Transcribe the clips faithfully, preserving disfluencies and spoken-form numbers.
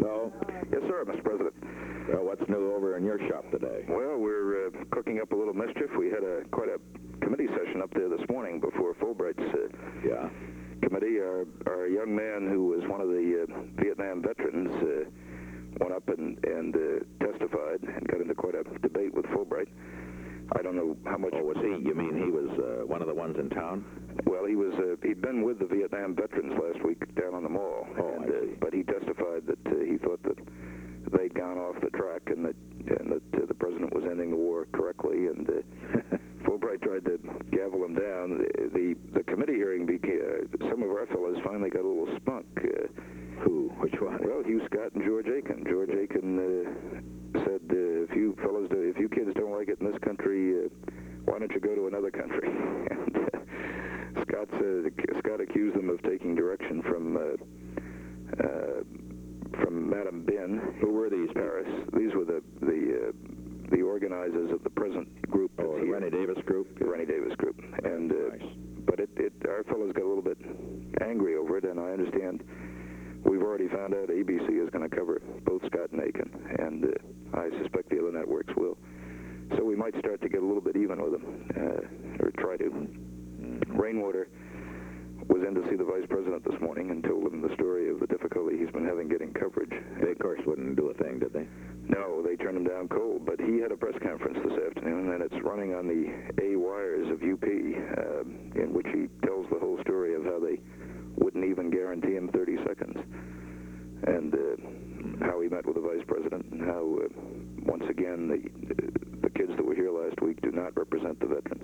Hello? Yes, sir, Mister President. Well, what's new over in your shop today? Well, we're uh, cooking up a little mischief. We had a quite a committee session up there this morning before Fulbright's uh, Yeah. committee. Our, our young man, who was one of the uh, Vietnam veterans, uh, went up and, and uh, testified and got into quite a debate with Fulbright. I don't know how much... Oh, was he? You mean he was uh, one of the ones in town? Well, he was, uh, he'd been with the Vietnam veterans last week down on the mall. Oh, and, I see. Uh, but he testified that uh, he thought that they'd gone off the track and that, and that uh, the president was ending the war correctly, and uh, Fulbright tried to gavel him down. The, the, the committee hearing, became, uh, some of our fellows finally got a little spunk. Uh, Who? Which one? Well, Hugh Scott and George Aiken. George Aiken uh, said, uh, if you fellows, do, if you kids don't like it in this country, uh, why don't you go to another country? and uh, Scott said, Scott accused them of taking direction from uh, uh, from Madame Bin. Who were these? Paris. These were the the uh, the organizers of the present group. Oh, the Rennie Davis group. The Rennie Davis group. And uh, Nice. but it, it our fellows got a little bit angry over it, and I understand. We've already found out A B C is going to cover both Scott and Aiken, and uh, I suspect the other networks will. So we might start to get a little bit even with them, uh, or try to. Rainwater was in to see the vice president this morning and told him the story of the difficulty he's been having getting coverage. They, of course, wouldn't do a thing, did they? No, they turned him down cold, but he had a press conference this afternoon, and it's running on the A wires of U P, uh, in which he tells the whole story of how they wouldn't even guarantee him thirty seconds, and uh, how he met with the vice president, and how, uh, once again, the, the kids that were here last week do not represent the veterans.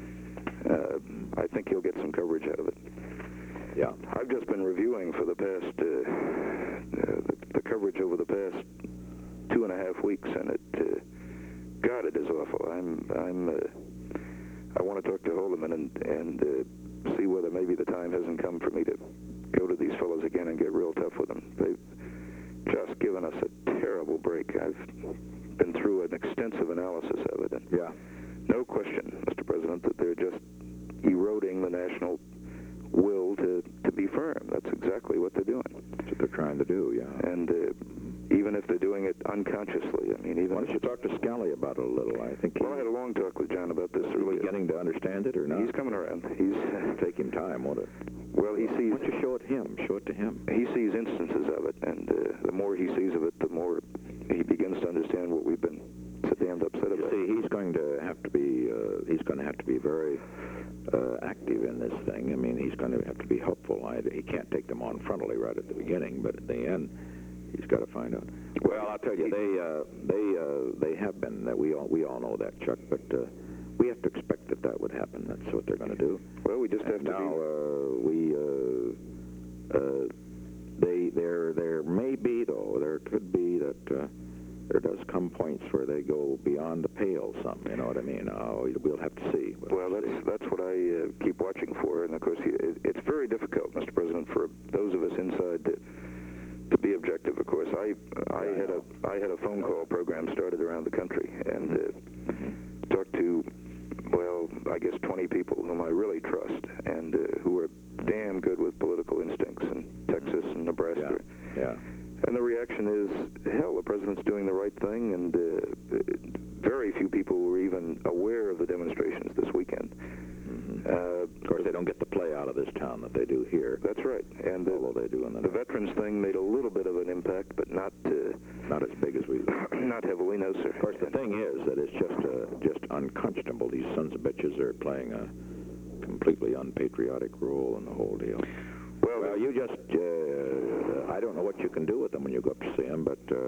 Uh, I think he'll get some coverage out of it. Yeah. I've just been reviewing for the past, uh, uh, the, the coverage over the past two and a half weeks, and it, uh, God, it is awful. I'm, I'm, uh, I want to talk to Holdeman and, and uh, see whether maybe the time hasn't come for me to go to these fellows again and get real tough with them. They've just given us a terrible break. I've been through an extensive analysis of it, and Yeah. no question, Mister President, that they're just eroding the national will to, to be firm. That's exactly what they're doing. That's what they're trying to do, yeah. And uh, even if they're doing it unconsciously, I mean, even... Why don't you talk to Scally about it a little? I think Well, I had a long talk with John about this earlier. beginning to understand it or not? He's coming around. He's... Take him time, won't it? Well, he sees... Why don't you show it him? Show it to him. He sees instances of it, and uh, the more he sees of it, the more he begins to understand what we've been so damned upset You about. see, he's going to have to be, uh, he's going to have to be very uh, active in this thing. I mean, he's going to have to be helpful. I, he can't take them on frontally right at the beginning, but at the end, he's got to find out. Well, I'll tell you, they, uh, they, uh, they have been. That we all, we all know that, Chuck. But uh, we have to expect that that would happen. That's what they're going to do. Well, we just have And to now be... uh, we, uh, uh, they, there, there may be though. There could be that. Uh, There does come points where they go beyond the pale some, you know what I mean? Uh, we'll have to see. We'll Well, that's that's what I uh, keep watching for, and of course, it, it's very difficult, Mister President, for those of us inside to, to be objective. Of course, I I had a I had a phone call program started around the country and uh, Mm-hmm. talked to, well, I guess twenty people whom I really trust and uh, who are damn good with political instincts in Texas and Nebraska. Yeah. Yeah. And the reaction is, hell, the president's doing the right thing, and uh, very few people were even aware of the demonstrations this weekend. Mm-hmm. Uh, Of course, they don't get the play out of this town that they do here. That's right. And uh, Although they do in the, the veterans thing made a little bit of an impact, but not uh, not as big as we. not heavily, no, sir. Of course, the thing is that it's just uh, just unconscionable. These sons of bitches are playing a completely unpatriotic role in the whole deal. Well, Well, you just, uh, I don't know what you can do with them when you go up to see them, but uh,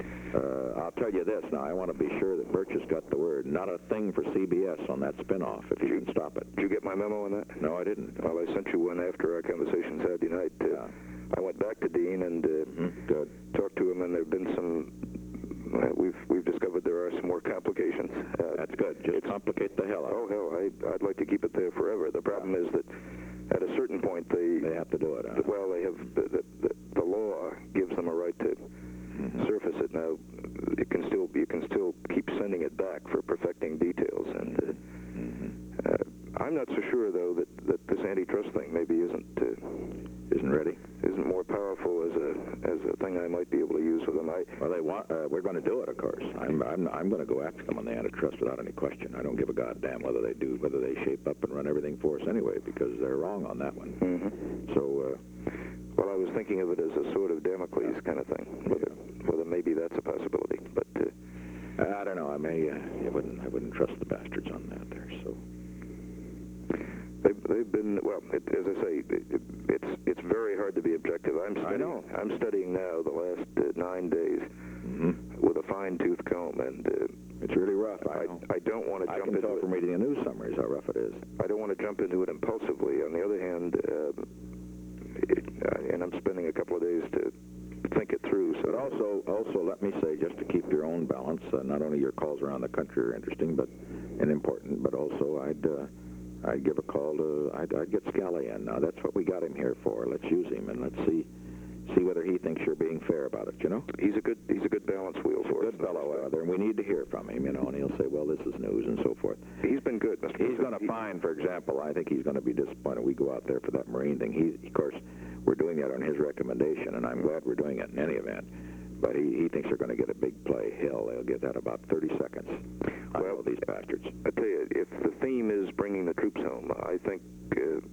uh, I'll tell you this. Now, I want to be sure that Birch has got the word. Not a thing for C B S on that spinoff, if you can stop it. did you get my memo on that? No, I didn't. Well, I sent you one after our conversation Saturday night. Uh, Yeah. I went back to Dean and uh, Mm-hmm. Good. talked to him, and there have been some, uh, we've we've discovered there are some more complications. Uh, That's good. Just complicate the hell out oh, of it. hell, I, I'd like to keep it there forever. The problem is that at a certain point, they, They have to do it. Huh? well, they have, the, the, the, the law gives them a right to Mm-hmm. surface it. Now, it can still, you can still keep sending it back for perfecting details. And uh, Mm-hmm. uh, I'm not so sure, though, that, that this antitrust thing maybe isn't uh, Isn't ready? isn't more powerful as a as a thing I might be able to use for them. I, Well, they want. Uh, we're going to do it, of course. I'm. I'm. I'm going to go after them on the antitrust without any question. I don't give a goddamn whether they do, whether they shape up and run everything for us anyway, because they're wrong on that one. mm-hmm. So. Uh, well, I was thinking of it as a sort of Damocles kind of thing. Whether, whether maybe that's a possibility, but. Uh, I don't know. I may. Uh, I wouldn't. I wouldn't trust the bastards on that there. So. They've, they've been well. It, as I say, it, it, it's it's very hard to be objective. I'm studying. I know. I'm studying now the last uh, nine days Mm-hmm. with a fine-tooth comb, and uh, it's really rough. I, I, know. I don't want to I jump can into tell it. from reading the news summaries how rough it is. I don't want to jump into it impulsively. On the other hand, uh, it, uh, and I'm spending a couple of days to think it through. So But also, also let me say, just to keep your own balance, uh, not only your calls around the country are interesting, but and important, but also I'd uh, I'd give a call to I'd, I'd get Scally in. Now that's what we got him here for. Let's use him and let's see see whether he thinks you're being fair about it. You know, he's a good he's a good balance wheel for us. Good fellow out there, and we need to hear from him. You know, and he'll say, well, this is news and so forth. He's been good, Mister He's going to find, for example, I think he's going to be disappointed we go out there for that Marine thing. He, of course, we're doing that on his recommendation, and I'm glad we're doing it in any event. But he, he thinks they're going to get a big play. Hell, they'll get that about thirty seconds. I Well, know these bastards. I tell you, if the theme is bringing the troops home, I think uh,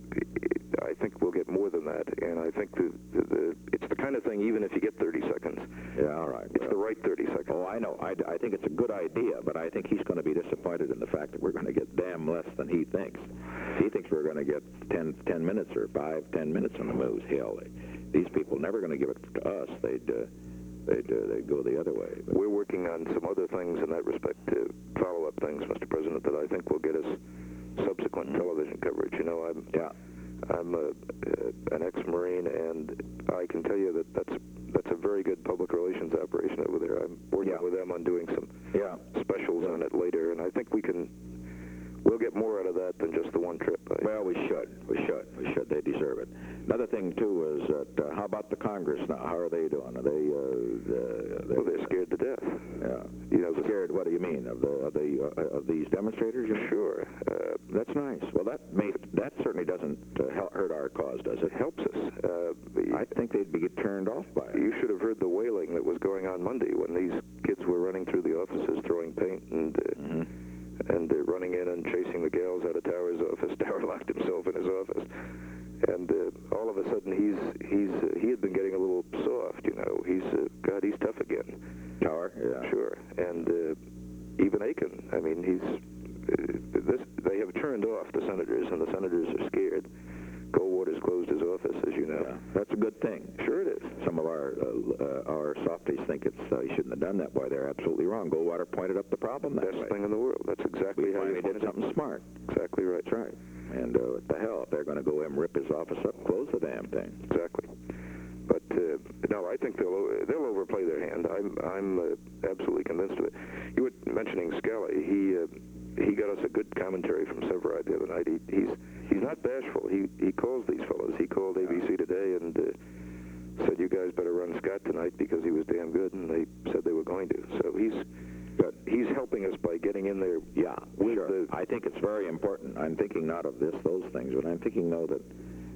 I think we'll get more than that, and I think the, the, the it's the kind of thing. Even if you get thirty seconds, Yeah, all right. it's well. the right thirty seconds. Oh, I know. I, I think it's a good idea, but I think he's going to be disappointed in the fact that we're going to get damn less than he thinks. He thinks we're going to get ten, ten minutes or five, ten minutes on the moves. Hell, they, these people never going to give it to us. They'd, uh, they'd, uh, they'd go the other way. But We're working on some other things in that respect, to follow-up things, Mister President, that I think will get us subsequent television coverage. You know, I'm yeah. I'm a, uh, an ex-Marine, and I can tell you that that's that's a very good public relations operation over there. I'm working Yeah. with them on doing some Yeah. specials on it later, and I think we can we'll get more out of that than just the one trip. I, Well, we should. We should. We should. They deserve it. Another thing, too, is that uh, how about the Congress now? How are they doing? Are they, uh, uh, well, they're scared to death. Yeah. You know, the, Scared? What do you mean? Of the of the uh, of these demonstrators? You mean? sure. Uh, That's nice. Well, that may, that certainly doesn't uh, hel- hurt our cause, does it? it helps us. Uh, the- I think they'd be turned off by it. You should have heard the wailing that was going on Monday when these kids were running through the offices throwing paint and uh, Mm-hmm. and uh, running in and chasing the gals out of Tower's office. Tower locked himself in his office, and uh, all of a sudden he's he's uh, he had been getting a little soft. You know, he's uh, God, he's tough again. Tower? Yeah. Sure, and uh, even Aiken. I mean, he's uh, this. They have turned off the senators, and the senators are scared. Goldwater's closed his office, as you know. Yeah. That's a good thing. Sure it is. Some of our uh, uh, our softies think it's uh, you shouldn't have done that. Why, they're absolutely wrong. Goldwater pointed up the problem that Best way. thing in the world. That's exactly We how you finally did pointed it. something smart. Exactly right. That's right. And uh, what the hell, if they're going to go and rip his office up, close the damn thing. Exactly. But uh, no, I think they'll o- they'll overplay their hand. I'm I'm uh, absolutely convinced of it. You were mentioning Scally. He uh, he got us a good commentary from Severide the other night. He, he's he's not bashful. He he calls these fellows. He called A B C today and uh, said, "You guys better run Scott tonight," because he was damn good, and they said they were going to. So he's good. He's helping us by getting in there. Yeah, with sure. the, I think it's very important. I'm thinking not of this, those things, but I'm thinking, though, that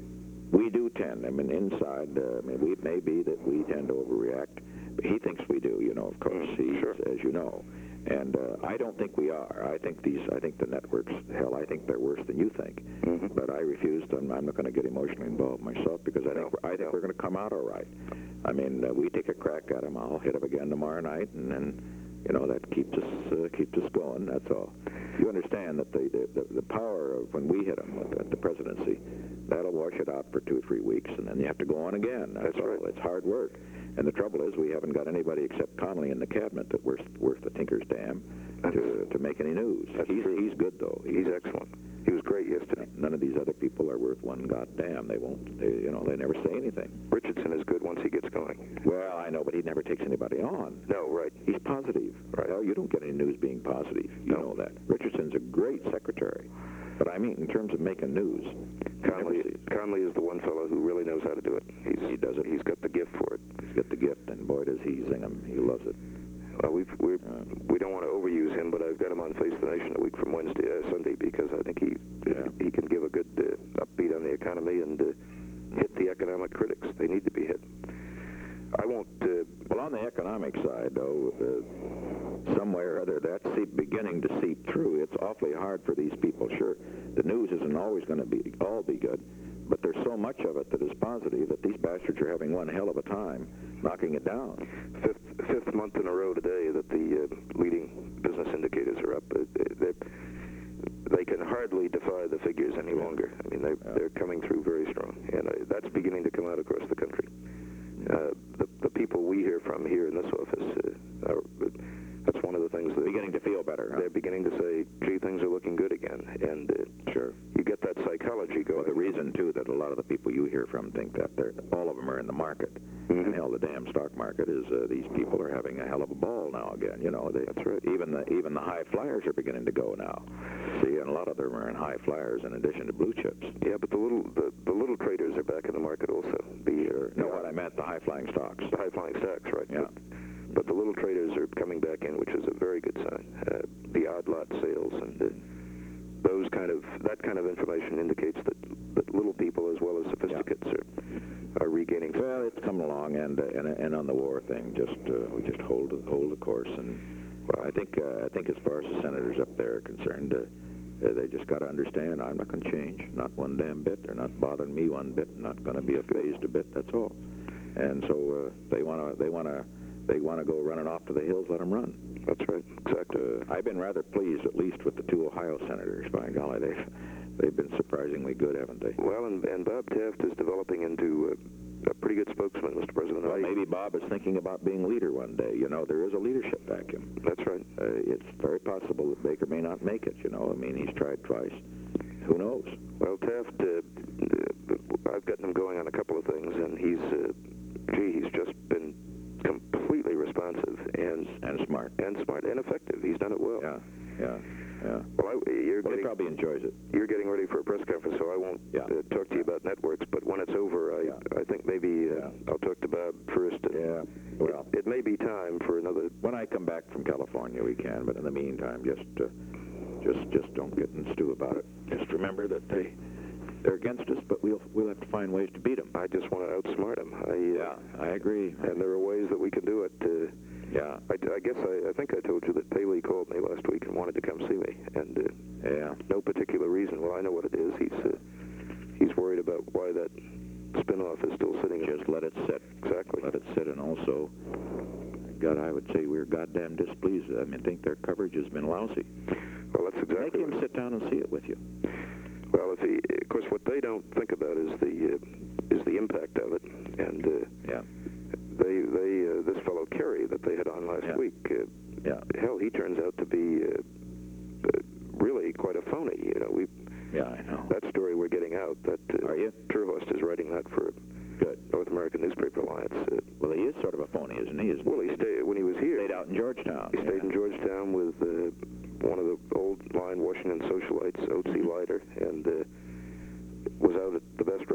we do tend, I mean, inside, uh, I mean, we, it may be that we tend to overreact, but he thinks we do, you know, of course, Mm, he, sure. as you know. And uh, I don't think we are. I think these, I think the networks, hell, I think they're worse than you think. Mhm. But I refuse to, I'm, I'm not going to get emotionally involved myself, because I No, think, we're, I think no. we're going to come out all right. I mean, uh, we take a crack at him, I'll hit him again tomorrow night, and then, you know, that keeps us uh, keeps us going, that's all. You understand that the, the, the, the power of when we hit him at, at the presidency, that'll wash it out for two or three weeks, and then you have to go on again. That's, That's all. right. It's hard work. And the trouble is we haven't got anybody except Connolly in the cabinet that worth, worth the tinker's dam to, to make any news. That's he's, true. he's good, though. He's excellent. He was great yesterday. None of these other people are worth one goddamn. They won't, they, you know, they never say anything. Richardson is good once he gets going. Well, I know, but he never takes anybody on. No, right. He's positive. Right. Well, you don't get any news being positive. You No. know that. Richardson's a great secretary. But I mean, in terms of making news, you never Conley, see it. Conley is the one fellow who really knows how to do it. He's, He does it. He's got the gift for it. He's got the gift, and boy, does he sing 'em. He loves it. Well, we've, we're, Uh, we don't want to overuse him, but I've got him on Face the Nation a week from Wednesday, uh, Sunday, because I think he Yeah. he can give a good uh, upbeat on the economy and uh, hit the economic critics. They need to be hit. I won't. Uh, Well, on the economic side, though, uh, somewhere or other, that's seep, beginning to seep through. It's awfully hard for these people. Sure, the news isn't always going to be all be good, but there's so much of it that is positive that these bastards are having one hell of a time knocking it down. Fifth, fifth month in a row today that the uh, leading business indicators are up. Uh, they, they can hardly defy the figures any longer. I mean, they, Yeah. they're coming through very strong, and uh, that's beginning to come out across the country. Uh, the, the people we hear from here in this office, uh, are, that's one of the things that Beginning to feel better. Huh? they're beginning to say, gee, things are looking good again. And uh, Sure. you get that psychology going. Well, the reason, too, that a lot of the people you hear from think that they're, all of them are in the market, Mhm. and hell, the damn stock market is, uh, these people are having a hell of a ball now again. You know, they, That's right. Even the, even the high flyers are beginning to go now. See, and a lot of them are in high flyers in addition to blue chips. Yeah, but the little the, the little traders are back in the market also. The, Sure. uh, No, what I meant, the high-flying stocks. the high-flying stocks, right? Yeah. But, but the little traders are coming back in, which is a very good sign. Uh, the odd lot sales and uh, those kind of that kind of information indicates that, that little people as well as sophisticates are are regaining. Well, it's coming along, and uh, and and on the war thing, just uh, we just hold hold the course, and well, I think uh, I think as far as the senators up there are concerned, uh, uh, they just got to understand I'm not going to change, not one damn bit. They're not bothering me one bit. Not going to be phased a bit. That's all. And so uh, they want to they want to they want to go running off to the hills. Let them run. That's right, exactly. Uh, I've been rather pleased, at least with the two Ohio senators. By golly, they've they've been surprisingly good, haven't they? Well, and, and Bob Taft is developing into a, a pretty good spokesman, Mister President. Well, I- maybe Bob is thinking about being leader one day. You know, there is a leadership vacuum. That's right. Uh, it's very possible that Baker may not make it, you know. I mean, he's tried twice. Who knows? Well, Taft, uh, uh, I've gotten him going on a couple of things, and he's, uh, gee, he's just been completely responsive and And smart. and smart and effective. He's done it well. Yeah, yeah, yeah. Well, I, you're Well, he getting probably enjoys it. you're getting ready for a press conference, so I won't Yeah. uh, talk to you about networks. But when it's over, I Yeah. I think maybe uh, Yeah. I'll talk to Bob first. and Yeah, well, it, it may be time for another. when I come back from California, we can. But in the meantime, just, uh, just, just don't get in stew about it. Just remember that they, they're against us, but we'll, we'll have to find ways to beat them. I just want to outsmart him. I, uh, Yeah, I agree. And there are ways that we can do it. Uh, Yeah, I, I guess I, I think I told you that Paley called me last week and wanted to come see me, and uh, yeah. no particular reason. Well, I know what it is. He's uh, he's worried about why that spinoff is still sitting. Just let it sit. Exactly. Let it sit, and also, God, I would say we're goddamn displeased. I mean, I think their coverage has been lousy. Well, that's Make exactly. him sit down and see it with you. Well, if he, of course, what they don't think about is the uh, is the impact of it, and uh, Yeah, they they uh, this fellow Kerry that they had on last Yeah. week. Uh, yeah, hell, he turns out to be uh, uh, really quite a phony. You know, we yeah, I know. that story we're getting out. That uh, Are you? Turhorst is writing that for Good. North American Newspaper Alliance. Uh, Well, he is sort of a phony, isn't he? Isn't well, he stayed when he was here. stayed out in Georgetown. He stayed yeah. in Georgetown with uh, one of the old line Washington socialites, O C Leiter, and uh, was out at the best